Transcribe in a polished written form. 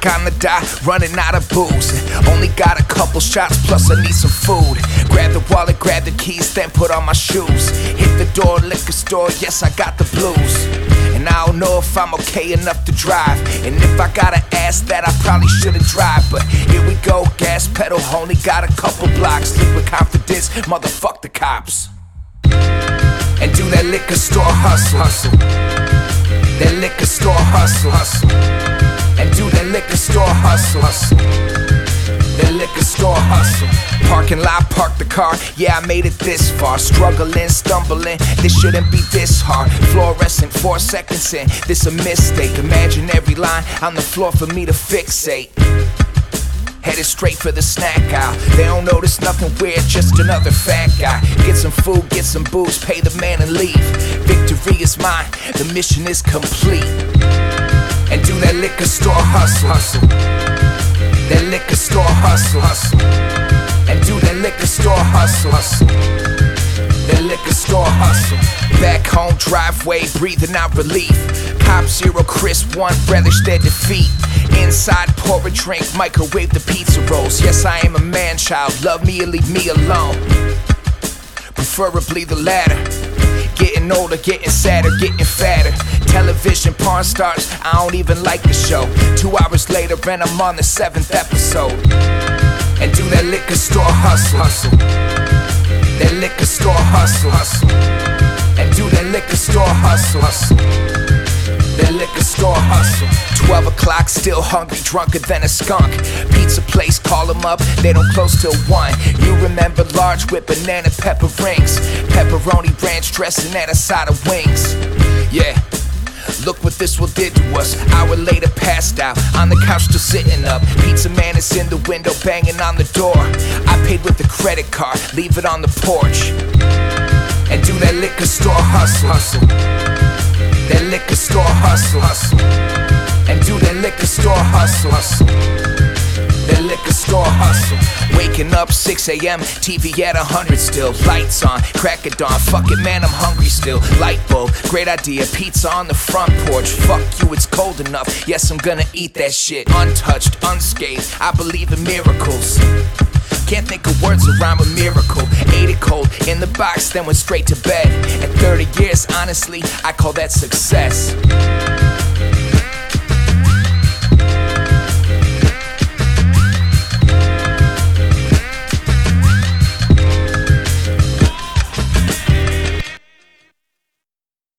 clock on the dot, running out of booze. Only got a couple shots, plus I need some food. Grab the wallet, grab the keys, then put on my shoes. Hit the door, liquor store, yes, I got the blues. And I don't know if I'm okay enough to drive. And if I gotta ask that, I probably shouldn't drive. But here we go, gas pedal, only got a couple blocks. Sleep with confidence, motherfuck the cops. And do that liquor store hustle. That liquor store hustle. And do that liquor store hustle. That liquor store hustle. Parking lot, park the car, yeah, I made it this far. Struggling, stumbling, this shouldn't be this hard. Fluorescent, 4 seconds in, this a mistake. Imagine every line on the floor for me to fixate. Headed straight for the snack aisle. They don't notice nothing weird, just another fat guy. Get some food, get some booze, pay the man and leave. Victory is mine, the mission is complete. And do that liquor store hustle. That liquor store hustle. And do that liquor store hustle. That liquor store hustle. Back home, driveway, breathing out relief. Cop 0, Chris 1, relish their defeat. Inside, pour a drink, microwave the pizza rolls. Yes, I am a man-child, love me or leave me alone. Preferably the latter. Getting older, getting sadder, getting fatter. Television, porn stars, I don't even like the show. 2 hours later and I'm on the 7th episode. And do that liquor store hustle. That liquor store hustle. And do that liquor store hustle. That liquor store hustle. 12 o'clock, still hungry, drunker than a skunk. Pizza place, call them up, they don't close till 1. You remember large with banana pepper rings. Pepperoni ranch dressing and a side of wings. Yeah, look what this one did to us. Hour later, passed out, on the couch still sitting up. Pizza man is in the window, banging on the door. I paid with a credit card, leave it on the porch. And do that liquor store hustle. That liquor store hustle. And do that liquor store hustle. That liquor store hustle. Waking up 6 a.m., TV at 100 still. Lights on, crack of dawn, fuck it man, I'm hungry still. Light bulb, great idea, pizza on the front porch. Fuck you, it's cold enough, yes I'm gonna eat that shit. Untouched, unscathed, I believe in miracles. Can't think of words that rhyme with miracle. Ate it cold, in the box, then went straight to bed. At 30 years, honestly, I call that success.